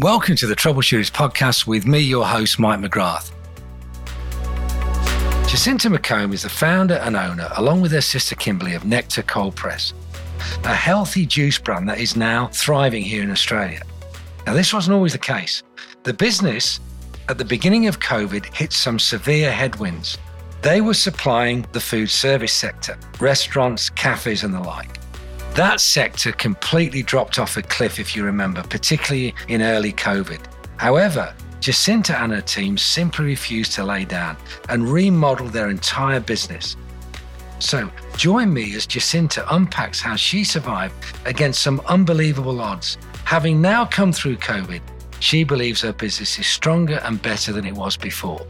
Welcome to the Troubleshooters podcast with me, your host, Mike McGrath. Jacinta McComb is the founder and owner, along with her sister Kimberly, of Nectar Cold Press, a healthy juice brand that is now thriving here in Australia. Now, this wasn't always the case. The business, at the beginning of COVID, hit some severe headwinds. They were supplying the food service sector, restaurants, cafes, and the like. That sector completely dropped off a cliff, if you remember, particularly in early COVID. However, Jacinta and her team simply refused to lay down and remodel their entire business. So join me as Jacinta unpacks how she survived against some unbelievable odds. Having now come through COVID, she believes her business is stronger and better than it was before.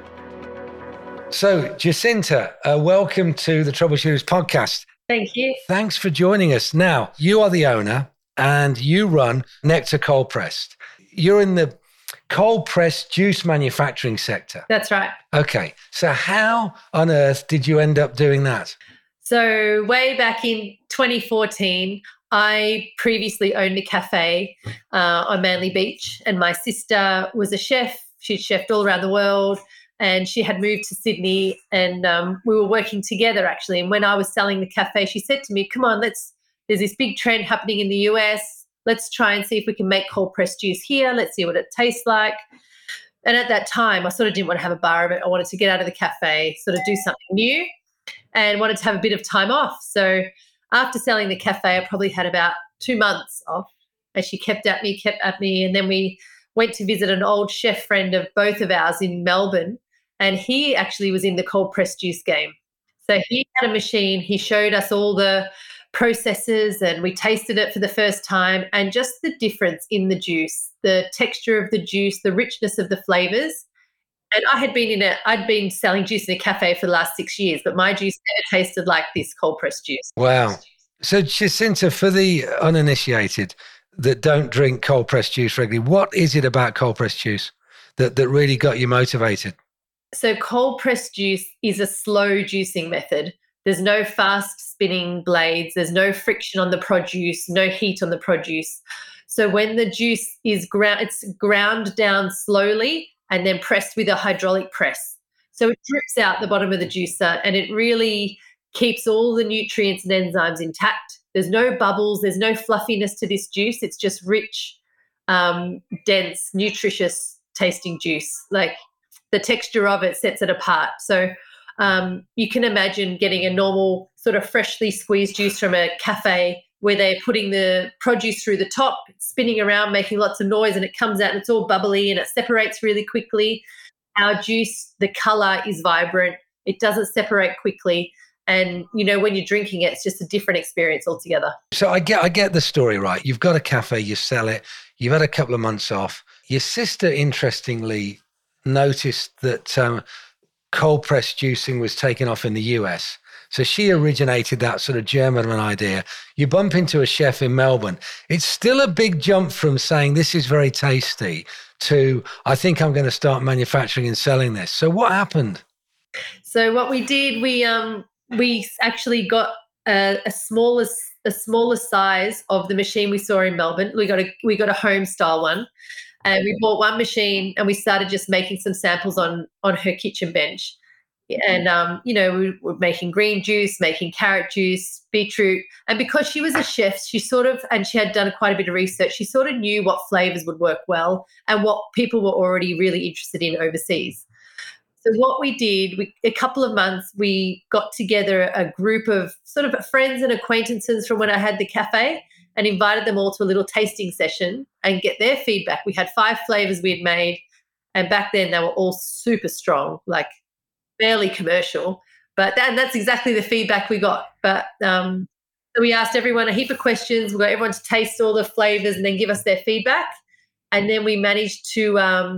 So Jacinta, welcome to the Troubleshooters podcast. Thank you. Thanks for joining us. Now, you are the owner and you run Nectar Cold Pressed. You're in the cold pressed juice manufacturing sector. That's right. Okay. So how on earth did you end up doing that? So way back in 2014, I previously owned a cafe on Manly Beach, and my sister was a chef. She'd chefed all around the world. And she had moved to Sydney, and we were working together, actually. And when I was selling the cafe, she said to me, come on, there's this big trend happening in the US. Let's try and see if we can make cold pressed juice here. Let's see what it tastes like. And at that time, I sort of didn't want to have a bar of it. I wanted to get out of the cafe, sort of do something new, and wanted to have a bit of time off. So after selling the cafe, I probably had about 2 months off. And she kept at me. And then we went to visit an old chef friend of both of ours in Melbourne. And he actually was in the cold pressed juice game. So he had a machine. He showed us all the processes and we tasted it for the first time, and just the difference in the juice, the texture of the juice, the richness of the flavors. And I'd been selling juice in a cafe for the last 6 years, but my juice never tasted like this cold pressed juice. Wow. So Jacinta, for the uninitiated that don't drink cold pressed juice regularly, what is it about cold pressed juice that really got you motivated? So cold pressed juice is a slow juicing method. There's no fast spinning blades. There's no friction on the produce, no heat on the produce. So when the juice is it's ground down slowly and then pressed with a hydraulic press. So it drips out the bottom of the juicer, and it really keeps all the nutrients and enzymes intact. There's no bubbles. There's no fluffiness to this juice. It's just rich, dense, nutritious tasting juice. Like, the texture of it sets it apart. So you can imagine getting a normal sort of freshly squeezed juice from a cafe where they're putting the produce through the top, spinning around, making lots of noise, and it comes out and it's all bubbly and it separates really quickly. Our juice, the colour is vibrant. It doesn't separate quickly. And, you know, when you're drinking it, it's just a different experience altogether. So I get the story right. You've got a cafe, you sell it, you've had a couple of months off. Your sister, interestingly, noticed that cold pressed juicing was taken off in the US. So she originated that sort of German idea. You bump into a chef in Melbourne. It's still a big jump from saying this is very tasty to I think I'm going to start manufacturing and selling this. So what happened? So what we did, we actually got a smaller size of the machine we saw in Melbourne. We got a home style one. And we bought one machine and we started just making some samples on her kitchen bench. And, we were making green juice, making carrot juice, beetroot. And because she was a chef, she had done quite a bit of research, she sort of knew what flavors would work well and what people were already really interested in overseas. So what we did, a couple of months, we got together a group of sort of friends and acquaintances from when I had the cafe, and invited them all to a little tasting session and get their feedback. We had 5 flavors we had made, and back then they were all super strong, like barely commercial. But that's exactly the feedback we got. But so we asked everyone a heap of questions. We got everyone to taste all the flavors and then give us their feedback. And then we managed to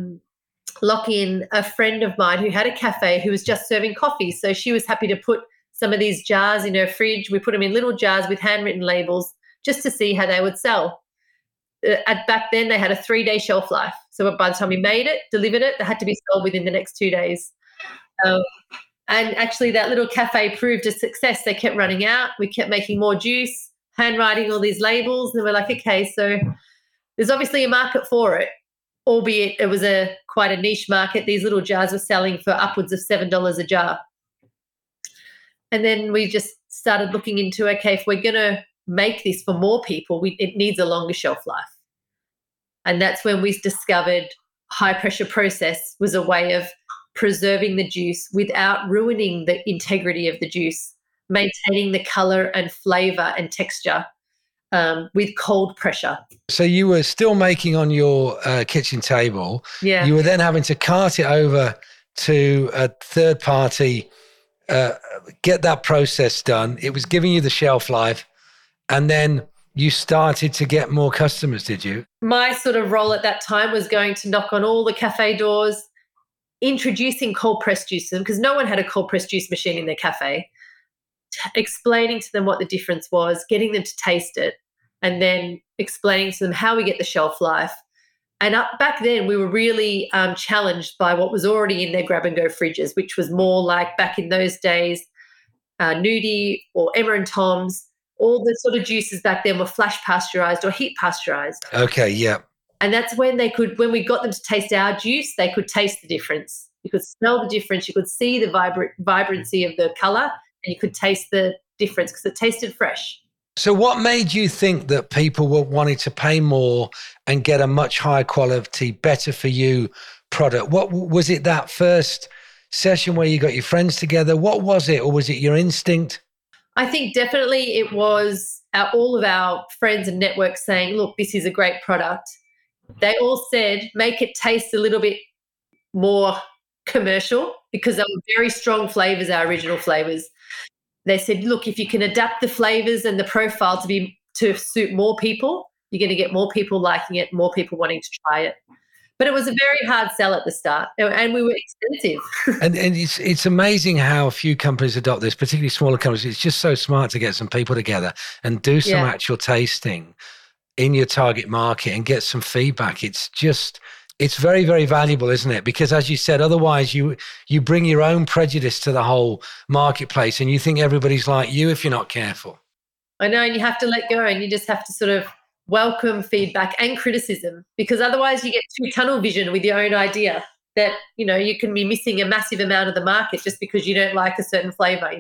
lock in a friend of mine who had a cafe who was just serving coffee. So she was happy to put some of these jars in her fridge. We put them in little jars with handwritten labels, just to see how they would sell. Back then, they had a 3-day shelf life. So by the time we made it, delivered it, they had to be sold within the next 2 days. And actually, that little cafe proved a success. They kept running out. We kept making more juice, handwriting all these labels. And we're like, okay, so there's obviously a market for it. albeit it was quite a niche market. These little jars were selling for upwards of $7 a jar. And then we just started looking into, okay, if we're going to make this for more people, it needs a longer shelf life. And that's when we discovered high pressure process was a way of preserving the juice without ruining the integrity of the juice, maintaining the color and flavor and texture with cold pressure. So you were still making on your kitchen table. Yeah. You were then having to cart it over to a third party, get that process done. It was giving you the shelf life. And then you started to get more customers, did you? My sort of role at that time was going to knock on all the cafe doors, introducing cold pressed juice to them, because no one had a cold pressed juice machine in their cafe, explaining to them what the difference was, getting them to taste it, and then explaining to them how we get the shelf life. And back then, we were really challenged by what was already in their grab-and-go fridges, which was more like back in those days, Nudie or Emma and Tom's. All the sort of juices back then were flash pasteurized or heat pasteurized. Okay, yeah. And that's when when we got them to taste our juice, they could taste the difference. You could smell the difference. You could see the vibrancy of the color, and you could taste the difference because it tasted fresh. So what made you think that people were wanting to pay more and get a much higher quality, better for you product? What was it, that first session where you got your friends together? What was it? Or was it your instinct? I think definitely it was all of our friends and networks saying, look, this is a great product. They all said, make it taste a little bit more commercial, because they were very strong flavors, our original flavors. They said, look, if you can adapt the flavors and the profile to suit more people, you're going to get more people liking it, more people wanting to try it. But it was a very hard sell at the start, and we were expensive. and it's amazing how a few companies adopt this, particularly smaller companies. It's just so smart to get some people together and do some actual tasting in your target market and get some feedback. It's very, very valuable, isn't it? Because as you said, otherwise you bring your own prejudice to the whole marketplace and you think everybody's like you if you're not careful. I know, and you have to let go, and you just have to sort of welcome feedback and criticism, because otherwise you get too tunnel vision with your own idea that, you can be missing a massive amount of the market just because you don't like a certain flavor,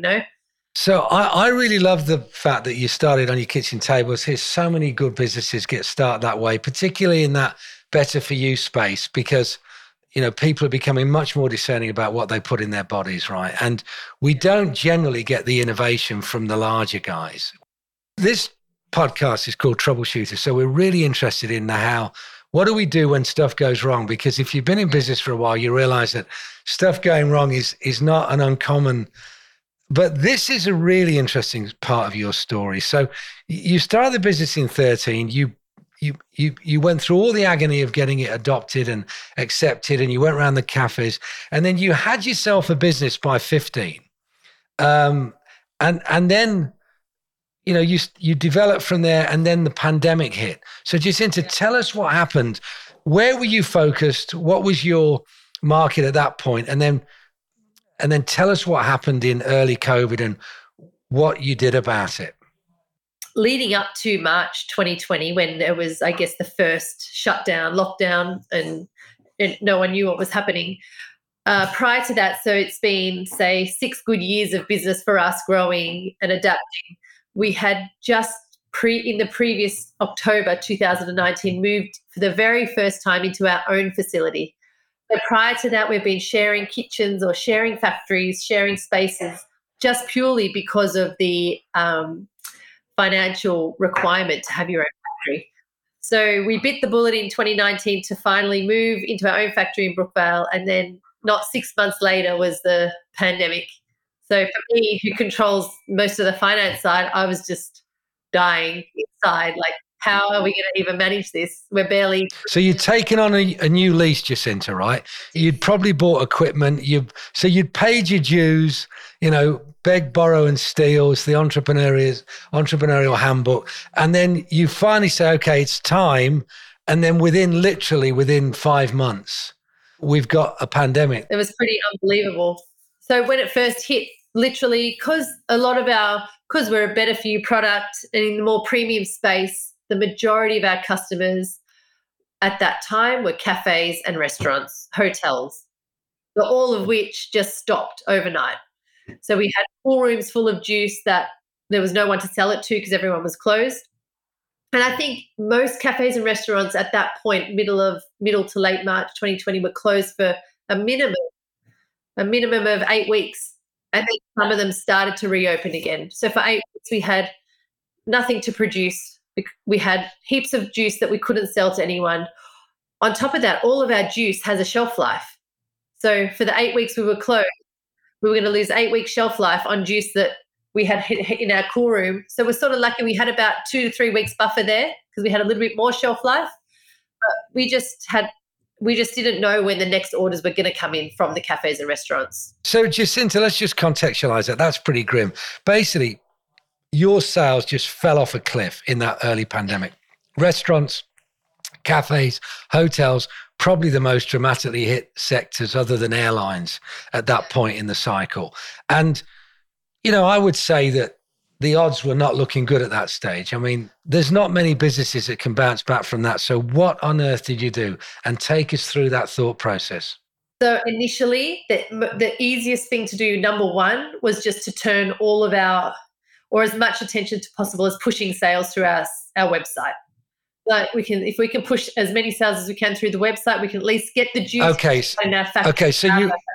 So I really love the fact that you started on your kitchen tables. Here's so many good businesses get started that way, particularly in that better for you space, because people are becoming much more discerning about what they put in their bodies, right? And we don't generally get the innovation from the larger guys. This podcast is called Troubleshooter, so we're really interested in what do we do when stuff goes wrong? Because if you've been in business for a while, you realize that stuff going wrong is not an uncommon. But this is a really interesting part of your story. So you started the business in 2013. You went through all the agony of getting it adopted and accepted, and you went around the cafes, and then you had yourself a business by 2015. And then you developed from there, and then the pandemic hit. So Jacinta, tell us what happened. Where were you focused? What was your market at that point? And then tell us what happened in early COVID and what you did about it. Leading up to March 2020, when there was, I guess, the first shutdown, lockdown, and no one knew what was happening. Prior to that, so it's been, say, 6 good years of business for us, growing and adapting. We had just in the previous October 2019 moved for the very first time into our own facility. So prior to that, we've been sharing kitchens or sharing factories, sharing spaces, just purely because of the financial requirement to have your own factory. So we bit the bullet in 2019 to finally move into our own factory in Brookvale, and then not 6 months later was the pandemic. So for me, who controls most of the finance side, I was just dying inside. Like, how are we going to even manage this? We're barely. So you'd taken on a new lease, Jacinta, right? You'd probably bought equipment. So you'd paid your dues, beg, borrow, and steal. It's the entrepreneurial handbook. And then you finally say, okay, it's time. And then within 5 months, we've got a pandemic. It was pretty unbelievable. So when it first hit, literally, because we're a better for you product and in the more premium space, the majority of our customers at that time were cafes and restaurants, hotels, all of which just stopped overnight. So we had pool rooms full of juice that there was no one to sell it to because everyone was closed. And I think most cafes and restaurants at that point, middle to late March 2020, were closed for a minimum of 8 weeks. And then some of them started to reopen again. So for 8 weeks, we had nothing to produce. We had heaps of juice that we couldn't sell to anyone. On top of that, all of our juice has a shelf life. So for the 8 weeks we were closed, we were going to lose 8 weeks shelf life on juice that we had hit in our cool room. So we're sort of lucky we had about 2 to 3 weeks buffer there because we had a little bit more shelf life. But we just didn't know when the next orders were going to come in from the cafes and restaurants. So Jacinta, let's just contextualize that. That's pretty grim. Basically, your sales just fell off a cliff in that early pandemic. Restaurants, cafes, hotels, probably the most dramatically hit sectors other than airlines at that point in the cycle. And, I would say that the odds were not looking good at that stage. I mean, there's not many businesses that can bounce back from that. So what on earth did you do? And take us through that thought process. So initially, the easiest thing to do, number one, was just to turn all of or as much attention to possible as pushing sales through our website. Like if we can push as many sales as we can through the website, we can at least get the juice in our factory. Okay, so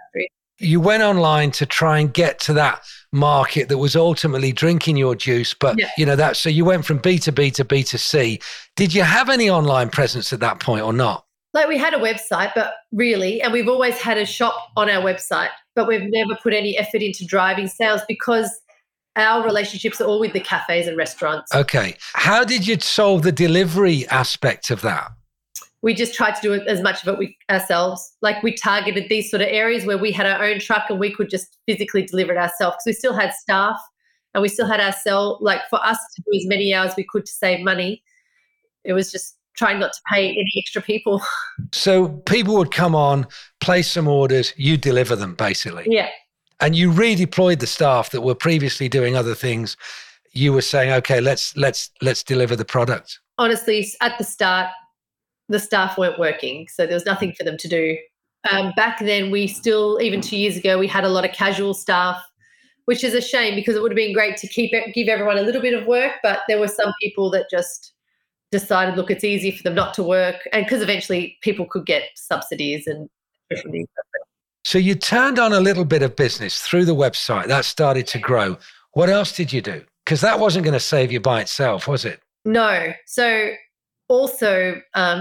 you went online to try and get to that market that was ultimately drinking your juice, but so you went from B2B to B2C. Did you have any online presence at that point or not? Like we had a website, but really, and we've always had a shop on our website, but we've never put any effort into driving sales because our relationships are all with the cafes and restaurants. Okay. How did you solve the delivery aspect of that? We just tried to do as much of it ourselves. Like we targeted these sort of areas where we had our own truck and we could just physically deliver it ourselves because we still had staff and we still had like for us to do as many hours we could to save money. It was just trying not to pay any extra people. So people would come on, place some orders, you deliver them basically. Yeah. And you redeployed the staff that were previously doing other things. You were saying, okay, let's deliver the product. Honestly, at the start, the staff weren't working, so there was nothing for them to do. Back then, even 2 years ago, we had a lot of casual staff, which is a shame because it would have been great to give everyone a little bit of work, but there were some people that just decided, look, it's easy for them not to work, and because eventually people could get subsidies and different things. So you turned on a little bit of business through the website. That started to grow. What else did you do? Because that wasn't going to save you by itself, was it? No. So also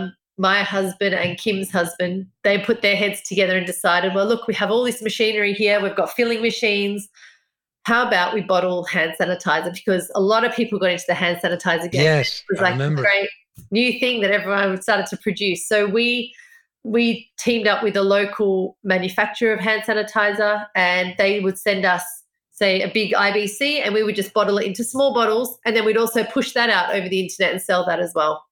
my husband and Kim's husband, they put their heads together and decided, well, look, we have all this machinery here. We've got filling machines. How about we bottle hand sanitizer? Because a lot of people got into the hand sanitizer game. Yes, it was like a great new thing that everyone started to produce. So we teamed up with a local manufacturer of hand sanitizer and they would send us, say, a big IBC and we would just bottle it into small bottles and then we'd also push that out over the internet and sell that as well.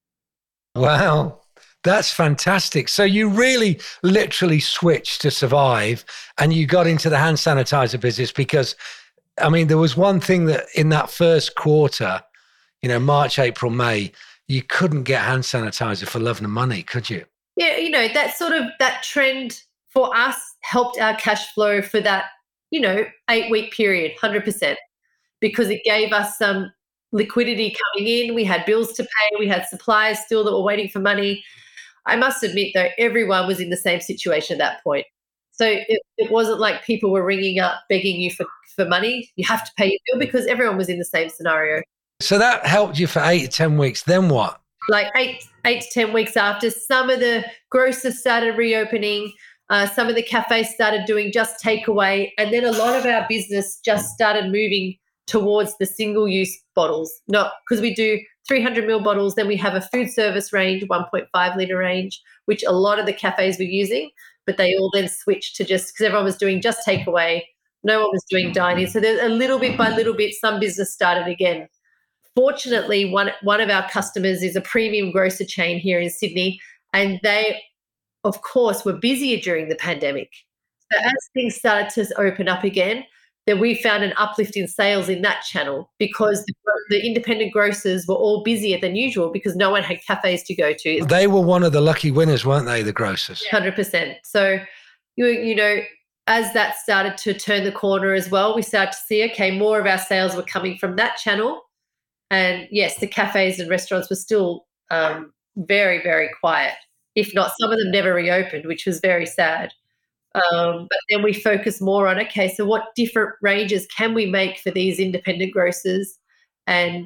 Wow, that's fantastic. So you really literally switched to survive and you got into the hand sanitizer business because, I mean, there was one thing that in that first quarter, March, April, May, you couldn't get hand sanitizer for love nor money, could you? Yeah, that trend for us helped our cash flow for that, 8-week period, 100%, because it gave us some liquidity coming in. We had bills to pay. We had suppliers still that were waiting for money. I must admit, though, everyone was in the same situation at that point. So it wasn't like people were ringing up begging you for money. You have to pay your bill because everyone was in the same scenario. So that helped you for 8 to 10 weeks. Then what? Like eight to 10 weeks after, some of the grocers started reopening. Some of the cafes started doing just takeaway. And then a lot of our business just started moving towards the single-use bottles. Not because we do 300 ml bottles. Then we have a food service range, 1.5 litre range, which a lot of the cafes were using. But they all then switched to just because everyone was doing just takeaway. No one was doing dining. So there's a little bit by little bit, some business started again. Fortunately, one of our customers is a premium grocer chain here in Sydney, and they, of course, were busier during the pandemic. So as things started to open up again, that we found an uplift in sales in that channel because the independent grocers were all busier than usual because no one had cafes to go to. They were one of the lucky winners, weren't they, the grocers? 100%. So, you know, as that started to turn the corner as well, we started to see, okay, more of our sales were coming from that channel. And yes, the cafes and restaurants were still very, very quiet. If not, some of them never reopened, which was very sad. But then we focus more on, okay, so what different ranges can we make for these independent grocers and,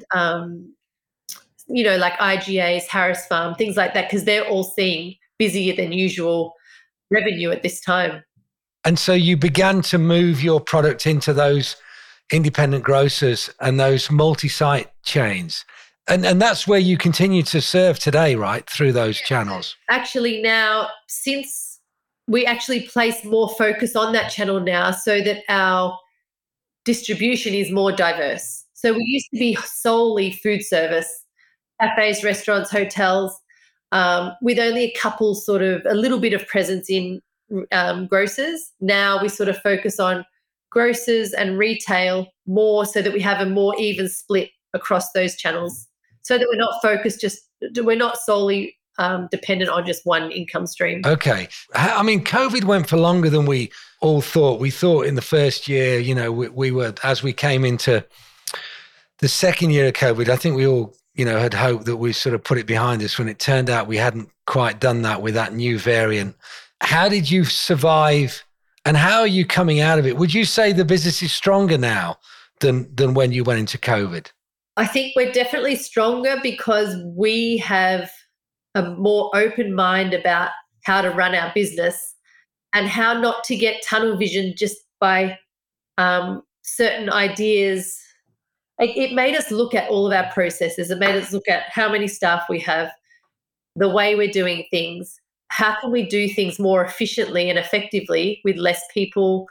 you know, like IGAs, Harris Farm, things like that, because they're all seeing busier than usual revenue at this time. And so you began to move your product into those independent grocers and those multi-site chains. And that's where you continue to serve today, right, through those channels? Actually, now, since we actually place more focus on that channel now so that our distribution is more diverse. So we used to be solely food service, cafes, restaurants, hotels, with only a couple sort of a little bit of presence in grocers. Now we sort of focus on grocers and retail more so that we have a more even split across those channels so that we're not focused we're not solely dependent on just one income stream. Okay. I mean, COVID went for longer than we all thought. We thought in the first year, you know, we were, as we came into the second year of COVID, I think we all, you know, had hoped that we sort of put it behind us when it turned out we hadn't quite done that with that new variant. How did you survive and how are you coming out of it? Would you say the business is stronger now than when you went into COVID? I think we're definitely stronger because we have a more open mind about how to run our business and how not to get tunnel vision just by certain ideas. It made us look at all of our processes. It made us look at how many staff we have, the way we're doing things, how can we do things more efficiently and effectively with less people,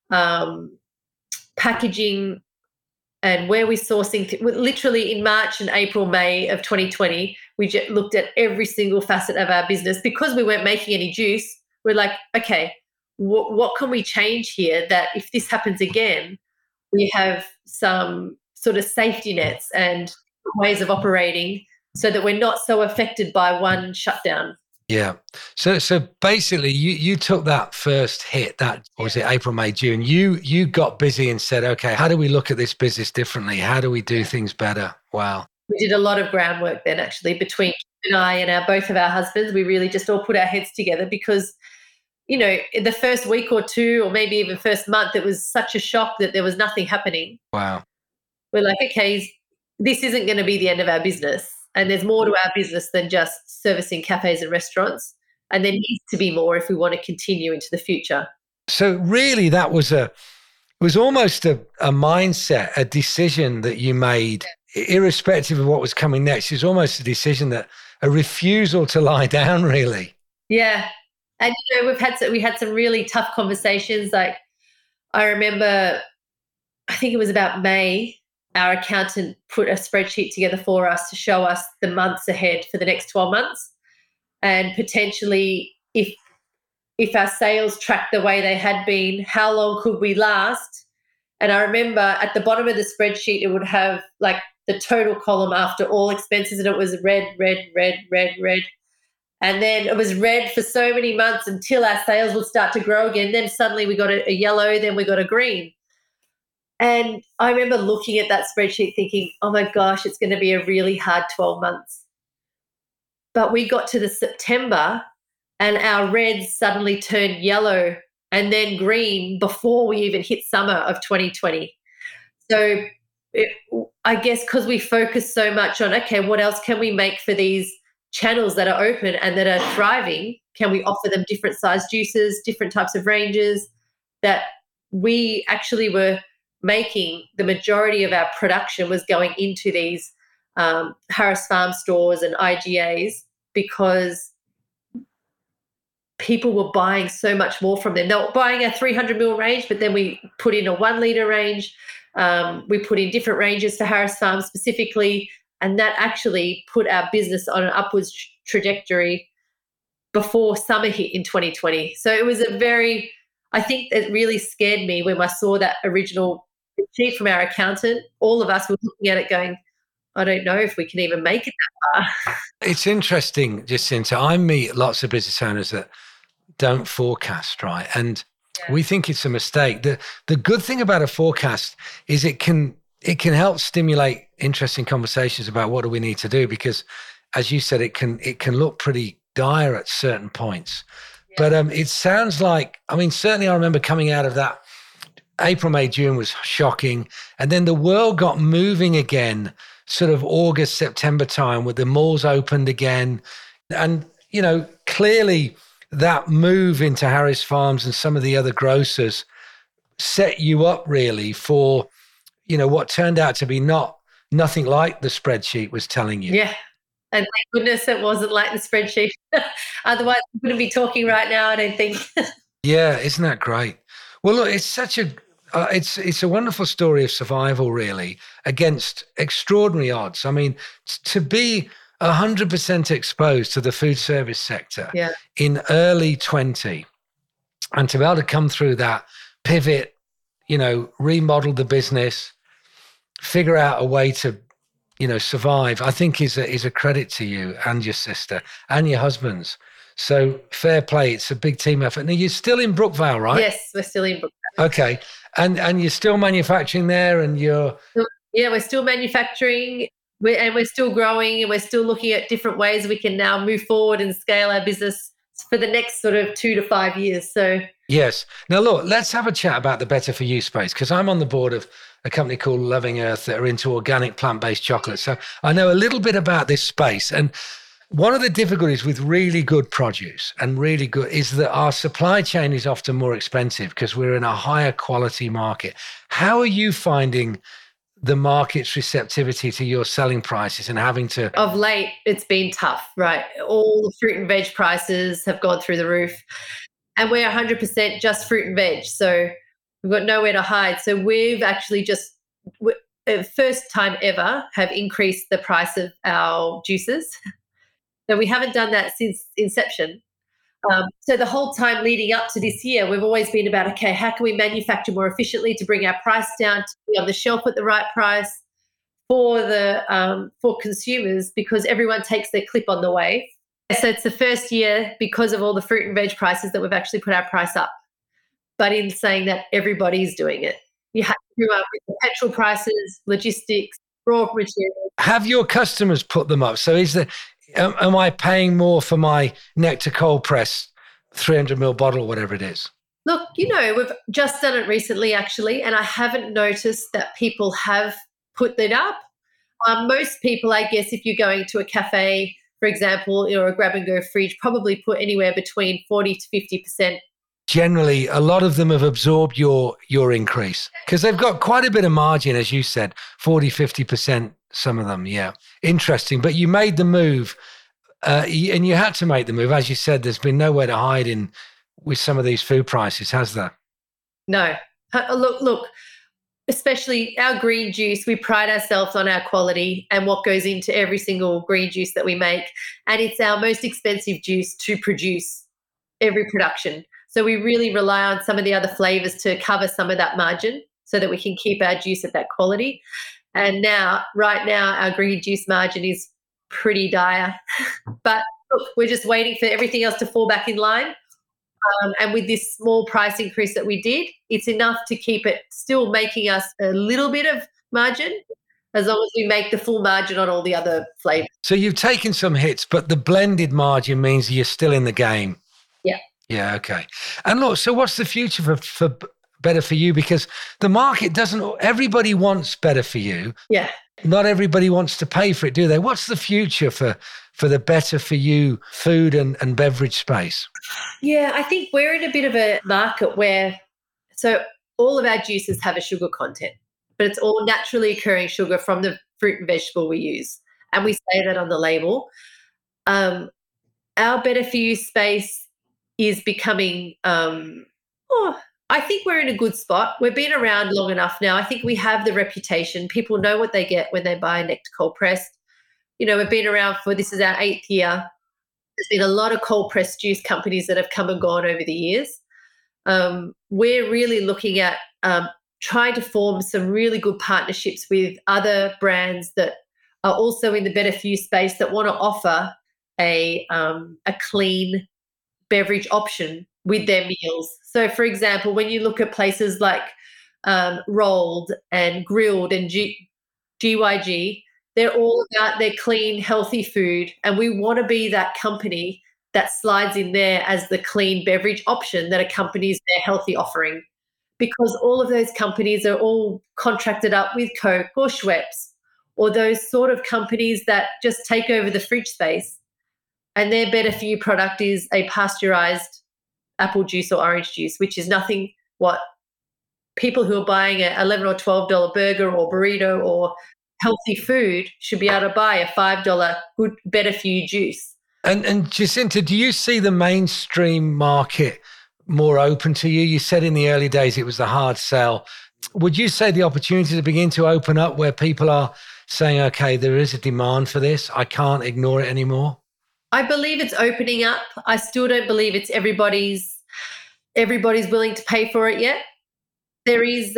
packaging, and where we're sourcing. Literally in March and April, May of 2020, we just looked at every single facet of our business because we weren't making any juice. We're like, okay, what can we change here that if this happens again, we have some sort of safety nets and ways of operating so that we're not so affected by one shutdown. Yeah. So basically you took that first hit, that was it April, May, June. You got busy and said, okay, how do we look at this business differently? How do we do things better? Wow. We did a lot of groundwork then actually between Kim and I and both of our husbands. We really just all put our heads together because, you know, in the first week or two or maybe even first month, it was such a shock that there was nothing happening. Wow. We're like, okay, this isn't going to be the end of our business. And there's more to our business than just servicing cafes and restaurants. And there needs to be more if we want to continue into the future. So really that was almost a mindset, a decision that you made, irrespective of what was coming next. It was almost a decision, that a refusal to lie down, really. Yeah. And, you know, we had some really tough conversations. Like I remember, I think it was about May, our accountant put a spreadsheet together for us to show us the months ahead for the next 12 months. And potentially if our sales tracked the way they had been, how long could we last? And I remember at the bottom of the spreadsheet, it would have like the total column after all expenses, and it was red. And then it was red for so many months until our sales would start to grow again. Then suddenly we got a yellow, then we got a green. And I remember looking at that spreadsheet thinking, oh my gosh, it's going to be a really hard 12 months. But we got to the September and our reds suddenly turned yellow and then green before we even hit summer of 2020. So I guess because we focus so much on, okay, what else can we make for these channels that are open and that are thriving? Can we offer them different size juices, different types of ranges? That we actually were making the majority of our production was going into these Harris Farm stores and IGAs because people were buying so much more from them. They were buying a 300 ml range, but then we put in a 1 litre range. We put in different ranges for Harris Farm specifically, and that actually put our business on an upwards trajectory before summer hit in 2020. So it was a very I think it really scared me when I saw that original sheet from our accountant. All of us were looking at it going, I don't know if we can even make it that far. It's interesting, Jacinta. I meet lots of business owners that don't forecast, right? And we think it's a mistake. The good thing about a forecast is it can help stimulate interesting conversations about what do we need to do, because as you said, it can look pretty dire at certain points. But it sounds like, I mean, certainly I remember coming out of that April, May, June was shocking. And then the world got moving again, sort of August, September time, with the malls opened again. And, you know, clearly that move into Harris Farms and some of the other grocers set you up really for, you know, what turned out to be nothing like the spreadsheet was telling you. Yeah. And thank goodness it wasn't like the spreadsheet. Otherwise, we wouldn't be talking right now, I don't think. Yeah, isn't that great? Well, look, it's such a it's a wonderful story of survival, really, against extraordinary odds. I mean, to be 100% exposed to the food service sector in early 20, and to be able to come through that, pivot, you know, remodel the business, figure out a way to, you know, survive, I think is a credit to you and your sister and your husbands. So fair play. It's a big team effort. Now, you're still in Brookvale, right? Yes, we're still in Brookvale. Okay. And you're still manufacturing there, and you're... Yeah, we're still manufacturing, and we're still growing, and we're still looking at different ways we can now move forward and scale our business for the next sort of 2 to 5 years. So yes. Now, look, let's have a chat about the Better For You space, because I'm on the board of a company called Loving Earth that are into organic plant-based chocolate. So I know a little bit about this space. And one of the difficulties with really good produce and really good is that our supply chain is often more expensive because we're in a higher quality market. How are you finding the market's receptivity to your selling prices and having to... Of late, it's been tough, right? All the fruit and veg prices have gone through the roof, and we're 100% just fruit and veg. So we've got nowhere to hide. So we've actually just, first time ever, have increased the price of our juices. So we haven't done that since inception. So the whole time leading up to this year, we've always been about, okay, how can we manufacture more efficiently to bring our price down, to be on the shelf at the right price for consumers, because everyone takes their clip on the way. So it's the first year, because of all the fruit and veg prices, that we've actually put our price up. But in saying that, everybody's doing it. You have to do up with the petrol prices, logistics, raw materials. Have your customers put them up? So am I paying more for my Nectar cold press 300 ml bottle, whatever it is? Look, you know, we've just done it recently, actually, and I haven't noticed that people have put it up. Most people, I guess, if you're going to a cafe, for example, or a grab-and-go fridge, probably put anywhere between 40 to 50%. Generally, a lot of them have absorbed your increase because they've got quite a bit of margin, as you said, 40, 50%, some of them. Yeah. Interesting. But you made the move and you had to make the move. As you said, there's been nowhere to hide in with some of these food prices, has there? No. Look, especially our green juice, we pride ourselves on our quality and what goes into every single green juice that we make. And it's our most expensive juice to produce every production. So we really rely on some of the other flavors to cover some of that margin so that we can keep our juice at that quality. And right now, our green juice margin is pretty dire. But look, we're just waiting for everything else to fall back in line. And with this small price increase that we did, it's enough to keep it still making us a little bit of margin, as long as we make the full margin on all the other flavors. So you've taken some hits, but the blended margin means you're still in the game. Yeah. Yeah, okay. And look, so what's the future for Better For You? Because the market everybody wants Better For You. Yeah. Not everybody wants to pay for it, do they? What's the future for the Better For You food and beverage space? Yeah, I think we're in a bit of a market where, so all of our juices have a sugar content, but it's all naturally occurring sugar from the fruit and vegetable we use. And we say that on the label. Our Better For You space is becoming, I think we're in a good spot. We've been around long enough now. I think we have the reputation. People know what they get when they buy Nectar cold pressed. You know, we've been around this is our 8th year. There's been a lot of cold pressed juice companies that have come and gone over the years. we're really looking at trying to form some really good partnerships with other brands that are also in the better for you space that want to offer a clean beverage option with their meals. So, for example, when you look at places like Rolled and Grilled and GYG, they're all about their clean, healthy food, and we want to be that company that slides in there as the clean beverage option that accompanies their healthy offering. Because all of those companies are all contracted up with Coke or Schweppes or those sort of companies that just take over the fridge space, and their better for you product is a pasteurized apple juice or orange juice, which is nothing what people who are buying a $11 or $12 burger or burrito or healthy food should be able to buy a $5 good, better for you juice. And Jacinta, do you see the mainstream market more open to you? You said in the early days it was the hard sell. Would you say the opportunity to begin to open up where people are saying, okay, there is a demand for this, I can't ignore it anymore? I believe it's opening up. I still don't believe it's everybody's willing to pay for it yet. There is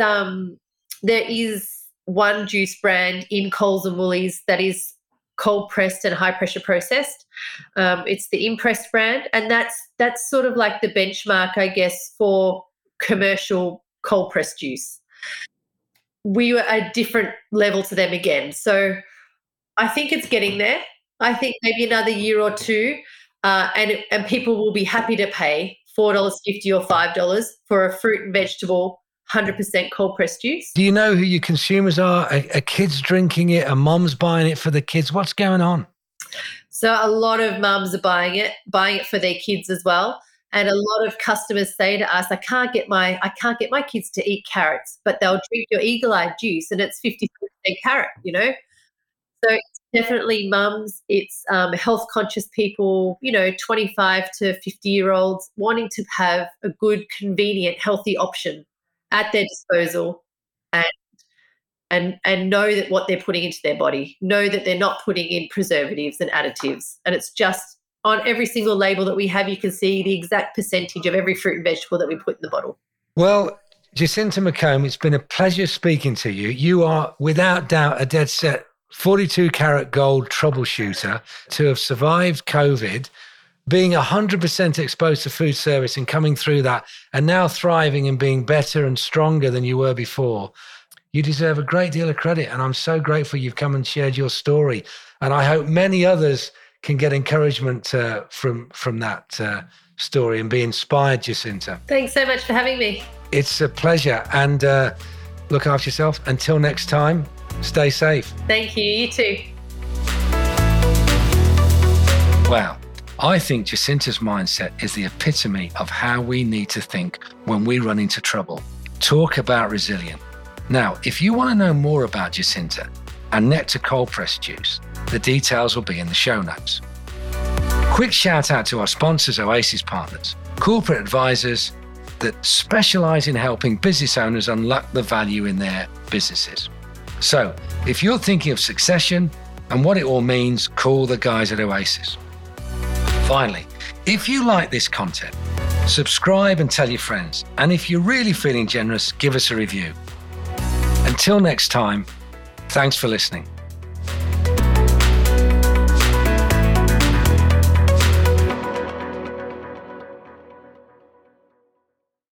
one juice brand in Coles and Woolies that is cold pressed and high pressure processed. It's the Impressed brand, and that's sort of like the benchmark, I guess, for commercial cold pressed juice. We were a different level to them again. So I think it's getting there. I think maybe another year or two, and people will be happy to pay $4.50 or $5 for a fruit and vegetable 100% cold pressed juice. Do you know who your consumers are? Are kids drinking it? Are moms buying it for the kids? What's going on? So a lot of mums are buying it for their kids as well. And a lot of customers say to us, I can't get my kids to eat carrots, but they'll drink your Eagle-Eye juice and it's 50% carrot, you know? So it's definitely mums, it's health conscious people, 25 to 50-year-olds wanting to have a good, convenient, healthy option at their disposal and know that what they're putting into their body, know that they're not putting in preservatives and additives. And it's just on every single label that we have, you can see the exact percentage of every fruit and vegetable that we put in the bottle. Well, Jacinta McComb, it's been a pleasure speaking to you. You are without doubt a dead set 42 karat gold troubleshooter to have survived COVID, being 100% exposed to food service and coming through that, and now thriving and being better and stronger than you were before. You deserve a great deal of credit, and I'm so grateful you've come and shared your story. And I hope many others can get encouragement from that story and be inspired, Jacinta. Thanks so much for having me. It's a pleasure, and look after yourself. Until next time, stay safe. Thank you. You too. Wow. I think Jacinta's mindset is the epitome of how we need to think when we run into trouble. Talk about resilient. Now, if you want to know more about Jacinta and Nectar cold pressed juice, the details will be in the show notes. Quick shout out to our sponsors, Oasis Partners, corporate advisors that specialize in helping business owners unlock the value in their businesses. So if you're thinking of succession and what it all means, call the guys at Oasis. Finally, if you like this content, subscribe and tell your friends. And if you're really feeling generous, give us a review. Until next time, thanks for listening.